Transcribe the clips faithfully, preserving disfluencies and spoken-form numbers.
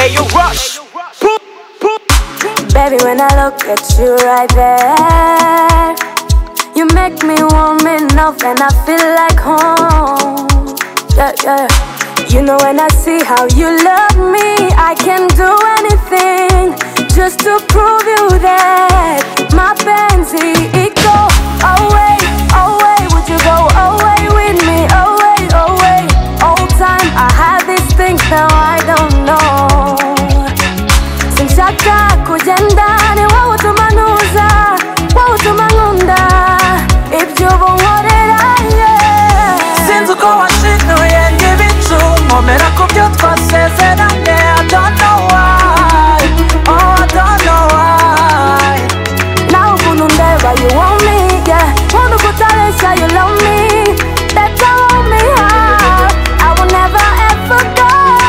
Ayo Rush. Baby, when I look at you right there, you make me warm enough and I feel like home. Yeah, yeah. You know when I see how you love me, I can do anything just to prove you that my fancy, it go away, away. Would you go away with me? Away, away. All time I had these things, now I don't know. Sinshaka kugenda ni wowe utumanuza, wowe utumangunda, ibyo bonkorera yeah. Sinzi uko washinuye ngibicu nkomera ku byo twasezeranye. I don't know why, oh I don't know why. Now ukuntu ndeba you want me, yeah. Wanna kutalesha you love me, that's all me have. I will never ever go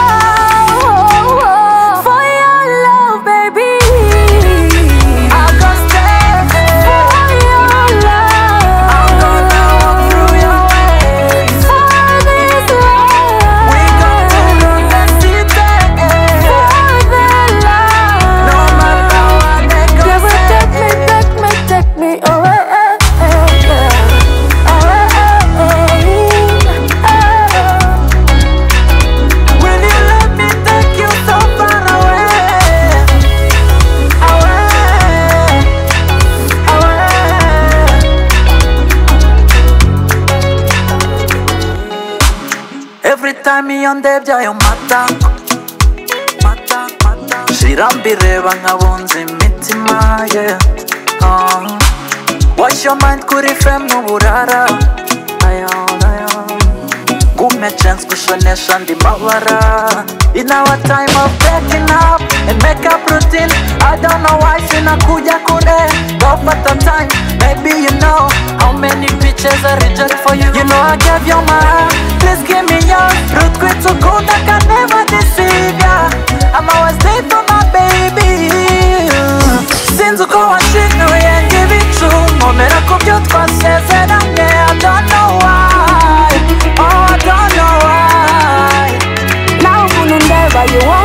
for your love, baby. I'm gonna stay For your love, I'm gonna walk through your way. for this love, We gon' do the city for the love. No matter what they You gon' will take me, say. take me, take me away, away. Will you let me take you so far away? Away, away. Every time iyo ndebye ayo mata mata mata shira mbireba nkabunza imitima yeah. uh. Wash your mind kuri fem n'uburara ayo ayo gume chance gushonesha ndi mabara. In our time of breaking up and make up routine, I don't know why sinakuja kure. Go for the time, maybe you know how many bitches I reject for you. You know I gave you my heart, please give me yours. Root quit so good I can never deceive ya. I'm always there for my baby. Sinzi uko washinuye ngibicu nkomera ku byo twasezeranye. I don't know why, oh I don't know why. Now ukuntu ndeba you want